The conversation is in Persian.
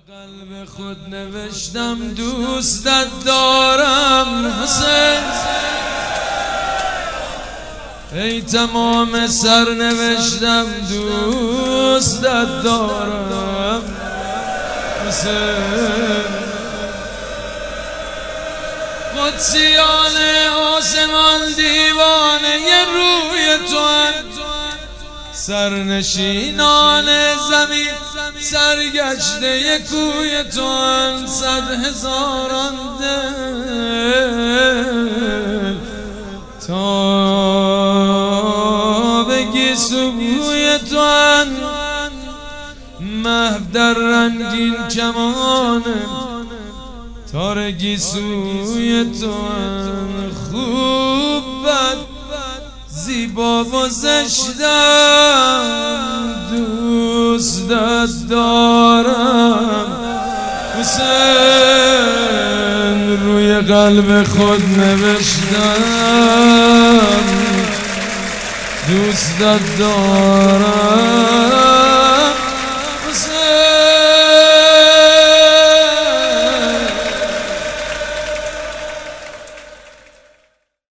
قلب خود نوشتم دوستت دارم حسین، ای تمام سر نوشتم دوستت دارم حسین. قدسیان آسمان دیوانه ی روی تو اند، سرنشینان زمین سرگشته ی کوی تو اند. 100,000 دل تا بگی سوی تو اند، محو در رنگین کمان تارگی سوی تو اند. خوب بد زیبا و زشتم دوستت دارم حسین، روی قلب خود نوشتم دوستت دارم.